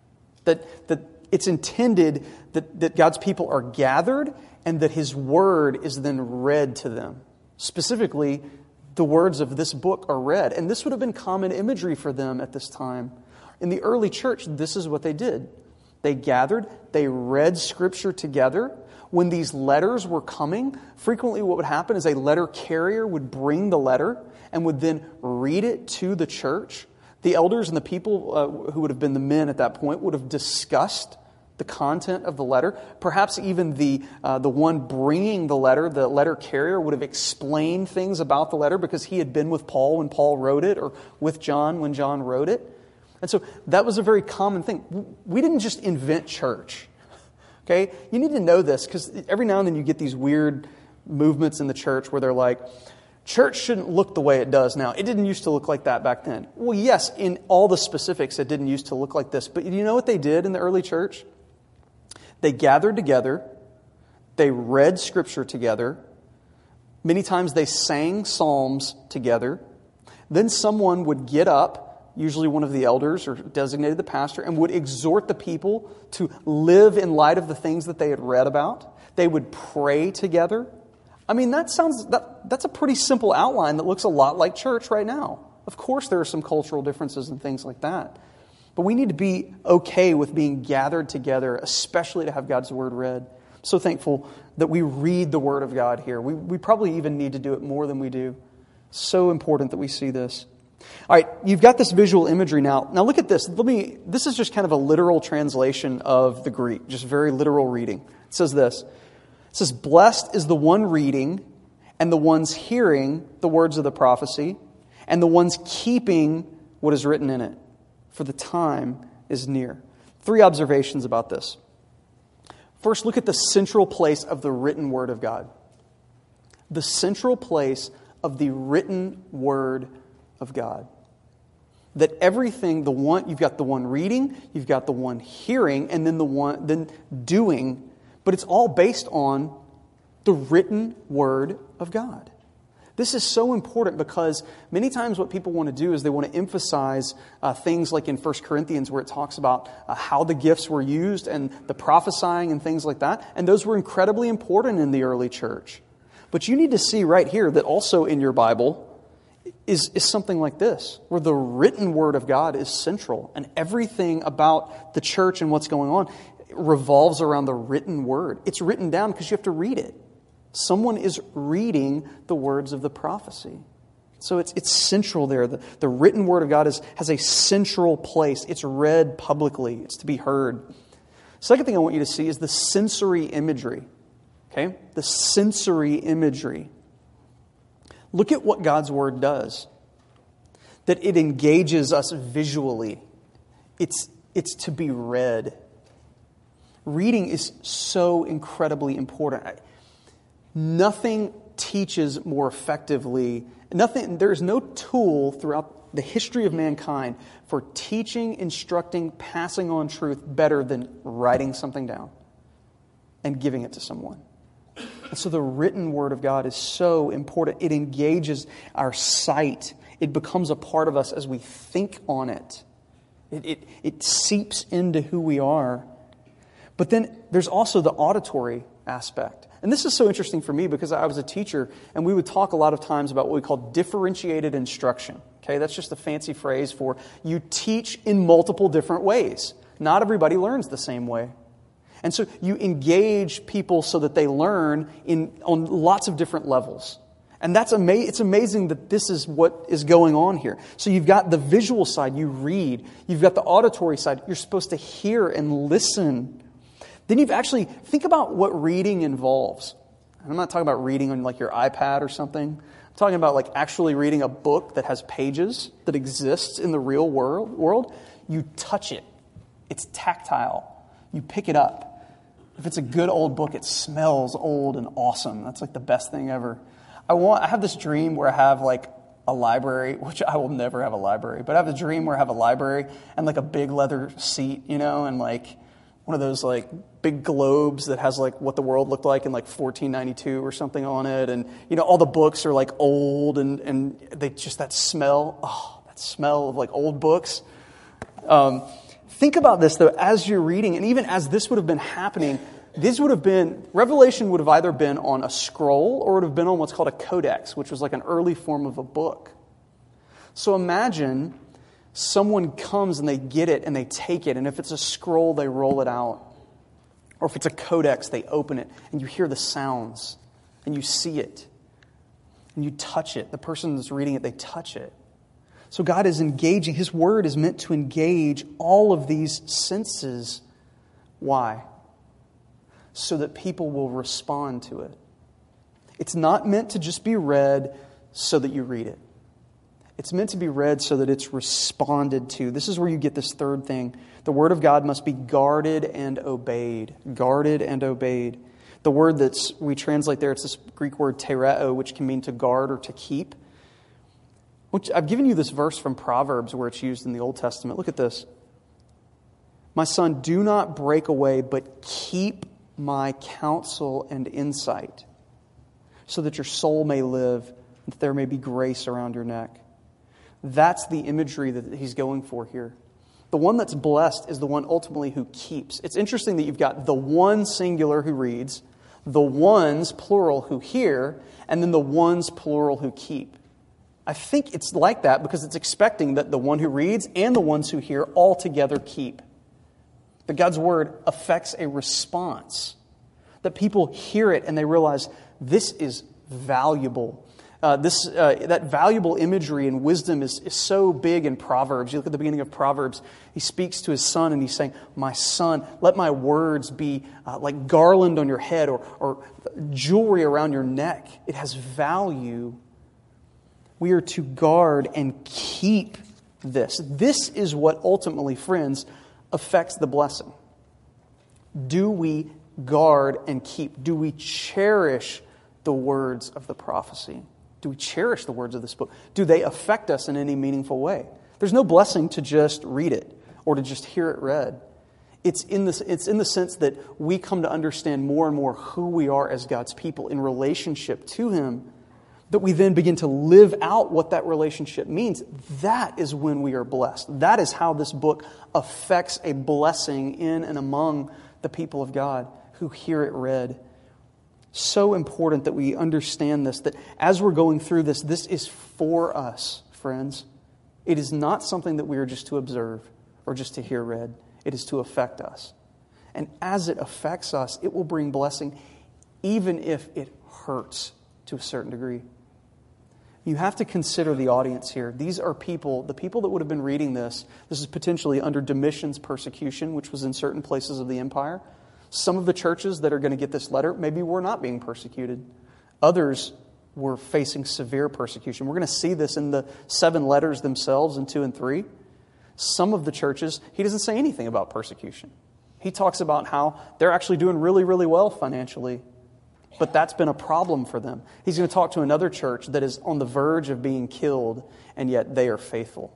That, that it's intended that, that God's people are gathered and that His Word is then read to them. Specifically, the words of this book are read. And this would have been common imagery for them at this time. In the early church, this is what they did. They gathered, they read Scripture together. When these letters were coming, frequently what would happen is a letter carrier would bring the letter and would then read it to the church. The elders and the people uh, who would have been the men at that point would have discussed the content of the letter. Perhaps even the uh, the one bringing the letter, the letter carrier, would have explained things about the letter because he had been with Paul when Paul wrote it or with John when John wrote it. And so that was a very common thing. We didn't just invent church. Okay? You need to know this because every now and then you get these weird movements in the church where they're like, church shouldn't look the way it does now. It didn't used to look like that back then. Well, yes, in all the specifics, it didn't used to look like this. But you know what they did in the early church? They gathered together. They read Scripture together. Many times they sang psalms together. Then someone would get up, usually one of the elders or designated the pastor, and would exhort the people to live in light of the things that they had read about. They would pray together. I mean, that sounds that that's a pretty simple outline that looks a lot like church right now. Of course, there are some cultural differences and things like that. But we need to be okay with being gathered together, especially to have God's Word read. I'm so thankful that we read the Word of God here. We, we probably even need to do it more than we do. So important that we see this. All right, you've got this visual imagery now. Now look at this. Let me. This is just kind of a literal translation of the Greek, just very literal reading. It says this. It says, blessed is the one reading and the ones hearing the words of the prophecy and the ones keeping what is written in it, for the time is near. Three observations about this. First, look at the central place of the written Word of God. The central place of the written Word of God. That everything, the one, you've got the one reading, you've got the one hearing, and then the one then doing, but it's all based on the written Word of God. This is so important because many times what people want to do is they want to emphasize uh, things like in First Corinthians where it talks about uh, how the gifts were used and the prophesying and things like that. And those were incredibly important in the early church. But you need to see right here that also in your Bible is, is something like this, where the written Word of God is central. And everything about the church and what's going on revolves around the written Word. It's written down because you have to read it. Someone is reading the words of the prophecy. So it's it's central there. The, the written Word of God is, has a central place. It's read publicly. It's to be heard. Second thing I want you to see is the sensory imagery. Okay? The sensory imagery. Look at what God's Word does. That it engages us visually. It's, it's to be read. Reading is so incredibly important. I, Nothing teaches more effectively. Nothing. There is no tool throughout the history of mankind for teaching, instructing, passing on truth better than writing something down and giving it to someone. And so the written Word of God is so important. It engages our sight. It becomes a part of us as we think on it. It, it, it seeps into who we are. But then there's also the auditory aspect. And this is so interesting for me because I was a teacher and we would talk a lot of times about what we call differentiated instruction. Okay, that's just a fancy phrase for you teach in multiple different ways. Not everybody learns the same way. And so you engage people so that they learn in on lots of different levels. And that's ama- it's amazing that this is what is going on here. So you've got the visual side, you read. You've got the auditory side, you're supposed to hear and listen. Then you've actually, think about what reading involves. I'm not talking about reading on like your iPad or something. I'm talking about like actually reading a book that has pages that exists in the real world. world. You touch it. It's tactile. You pick it up. If it's a good old book, it smells old and awesome. That's like the best thing ever. I want. I have this dream where I have like a library, which I will never have a library, but I have a dream where I have a library and like a big leather seat, you know, and like one of those like big globes that has like what the world looked like in like fourteen ninety-two or something on it. And, you know, all the books are like old and, and they just that smell, oh, that smell of like old books. Um, think about this though, as you're reading and even as this would have been happening, this would have been, Revelation would have either been on a scroll or it would have been on what's called a codex, which was like an early form of a book. So imagine someone comes and they get it and they take it. And if it's a scroll, they roll it out. Or if it's a codex, they open it. And you hear the sounds. And you see it. And you touch it. The person that's reading it, they touch it. So God is engaging. His Word is meant to engage all of these senses. Why? So that people will respond to it. It's not meant to just be read so that you read it. It's meant to be read so that it's responded to. This is where you get this third thing. The Word of God must be guarded and obeyed. Guarded and obeyed. The word that's we translate there, it's this Greek word tereo, which can mean to guard or to keep. Which I've given you this verse from Proverbs where it's used in the Old Testament. Look at this. My son, do not break away, but keep my counsel and insight, so that your soul may live, and that there may be grace around your neck. That's the imagery that he's going for here. The one that's blessed is the one ultimately who keeps. It's interesting that you've got the one singular who reads, the ones, plural, who hear, and then the ones, plural, who keep. I think it's like that because it's expecting that the one who reads and the ones who hear all together keep. That God's Word affects a response. That people hear it and they realize this is valuable. Uh, this uh, that valuable imagery and wisdom is, is so big in Proverbs. You look at the beginning of Proverbs, he speaks to his son and he's saying, my son, let my words be uh, like garland on your head or, or jewelry around your neck. It has value. We are to guard and keep this. This is what ultimately, friends, affects the blessing. Do we guard and keep? Do we cherish the words of the prophecy? Do we cherish the words of this book? Do they affect us in any meaningful way? There's no blessing to just read it or to just hear it read. It's in this, it's in the sense that we come to understand more and more who we are as God's people in relationship to Him. that we then begin to live out what that relationship means, that is when we are blessed. That is how this book affects a blessing in and among the people of God who hear it read. So important that we understand this, that as we're going through this, this is for us, friends. It is not something that we are just to observe or just to hear read. It is to affect us. And as it affects us, it will bring blessing, even if it hurts to a certain degree. You have to consider the audience here. These are people, the people that would have been reading this, this is potentially under Domitian's persecution, which was in certain places of the empire. Some of the churches that are going to get this letter maybe were not being persecuted. Others were facing severe persecution. We're going to see this in the seven letters themselves in two and three. Some of the churches, he doesn't say anything about persecution. He talks about how they're actually doing really, really well financially. But that's been a problem for them. He's going to talk to another church that is on the verge of being killed, and yet they are faithful.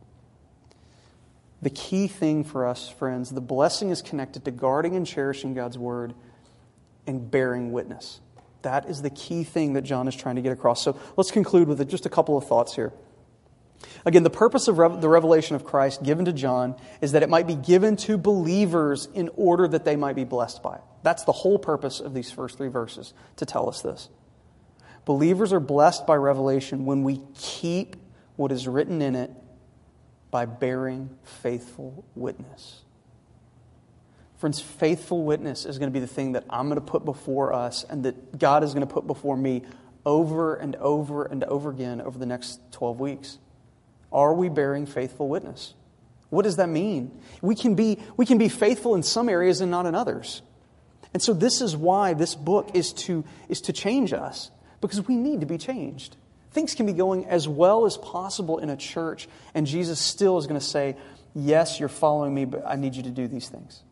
The key thing for us, friends, the blessing is connected to guarding and cherishing God's word and bearing witness. That is the key thing that John is trying to get across. So let's conclude with just a couple of thoughts here. Again, the purpose of the revelation of Christ given to John is that it might be given to believers in order that they might be blessed by it. That's the whole purpose of these first three verses, to tell us this. Believers are blessed by revelation when we keep what is written in it by bearing faithful witness. Friends, faithful witness is going to be the thing that I'm going to put before us and that God is going to put before me over and over and over again over the next twelve weeks. Are we bearing faithful witness? What does that mean? We can be, we can be faithful in some areas and not in others. And so this is why this book is to, is to change us, because we need to be changed. Things can be going as well as possible in a church, and Jesus still is going to say, yes, you're following me, but I need you to do these things.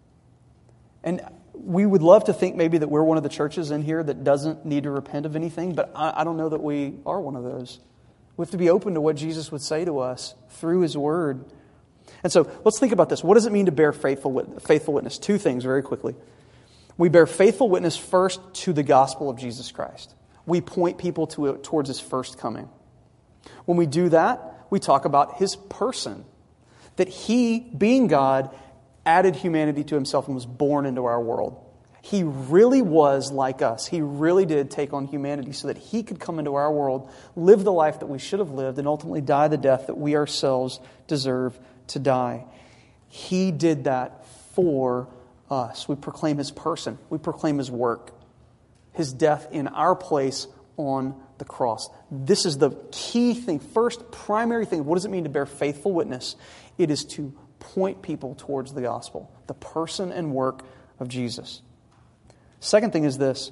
And we would love to think maybe that we're one of the churches in here that doesn't need to repent of anything, but I, I don't know that we are one of those. We have to be open to what Jesus would say to us through His Word. And so let's think about this. What does it mean to bear faithful, faithful witness? Two things very quickly. We bear faithful witness first to the gospel of Jesus Christ. We point people to it, towards His first coming. When we do that, we talk about His person. That He, being God, added humanity to Himself and was born into our world. He really was like us. He really did take on humanity so that He could come into our world, live the life that we should have lived, and ultimately die the death that we ourselves deserve to die. He did that for us. We proclaim His person. We proclaim His work. His death in our place on the cross. This is the key thing. First, primary thing. What does it mean to bear faithful witness? It is to point people towards the gospel, the person and work of Jesus. Second thing is this.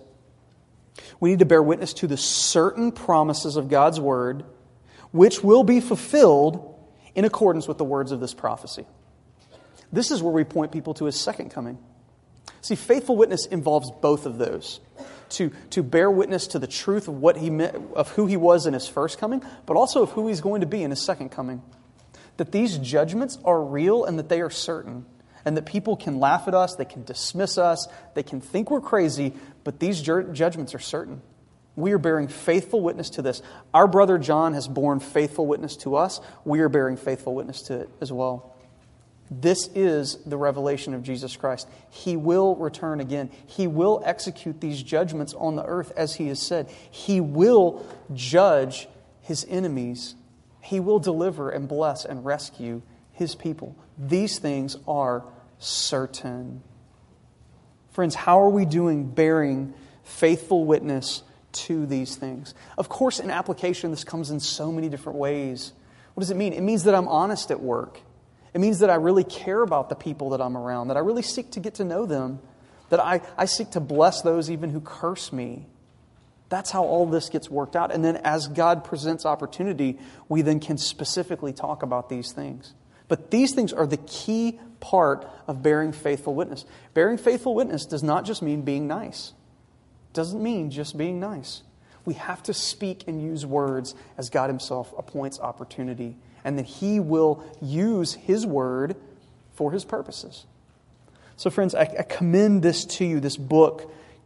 We need to bear witness to the certain promises of God's Word, which will be fulfilled in accordance with the words of this prophecy. This is where we point people to His second coming. See, faithful witness involves both of those. To, to bear witness to the truth of what he meant, of who He was in His first coming, but also of who He's going to be in His second coming. That these judgments are real and that they are certain. And that people can laugh at us, they can dismiss us, they can think we're crazy, but these ju- judgments are certain. We are bearing faithful witness to this. Our brother John has borne faithful witness to us. We are bearing faithful witness to it as well. This is the revelation of Jesus Christ. He will return again. He will execute these judgments on the earth as He has said. He will judge His enemies. He will deliver and bless and rescue His people. These things are certain. Friends, how are we doing bearing faithful witness to these things? Of course, in application, this comes in so many different ways. What does it mean? It means that I'm honest at work. It means that I really care about the people that I'm around, that I really seek to get to know them, that I, I seek to bless those even who curse me. That's how all this gets worked out. And then as God presents opportunity, we then can specifically talk about these things. But these things are the key part of bearing faithful witness. Bearing faithful witness does not just mean being nice. It doesn't mean just being nice. We have to speak and use words as God Himself appoints opportunity. And that He will use His word for His purposes. So friends, I, I commend this to you, this book,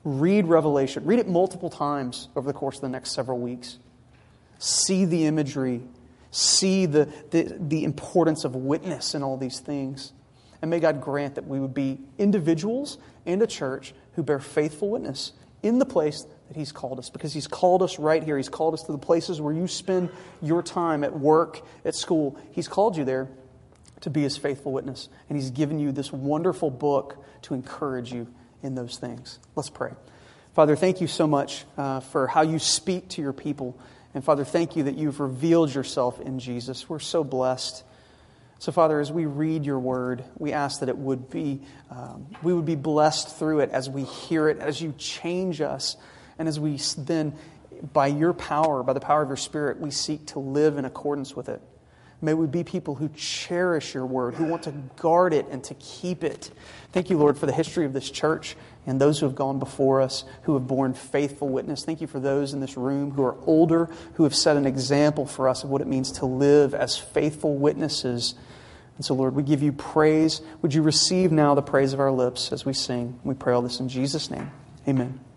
Read Revelation. Read it multiple times over the course of the next several weeks. See the imagery. See the, the, the importance of witness in all these things. And may God grant that we would be individuals and a church who bear faithful witness in the place that He's called us. Because He's called us right here. He's called us to the places where you spend your time at work, at school. He's called you there to be His faithful witness. And He's given you this wonderful book to encourage you in those things. Let's pray. Father, thank you so much uh, for how you speak to your people. And Father, thank you that you've revealed yourself in Jesus. We're so blessed. So Father, as we read your word, we ask that it would be, um, we would be blessed through it as we hear it, as you change us. And as we then, by your power, by the power of your Spirit, we seek to live in accordance with it. May we be people who cherish your word, who want to guard it and to keep it. Thank you, Lord, for the history of this church and those who have gone before us, who have borne faithful witness. Thank you for those in this room who are older, who have set an example for us of what it means to live as faithful witnesses. And so, Lord, we give you praise. Would you receive now the praise of our lips as we sing? We pray all this in Jesus' name. Amen.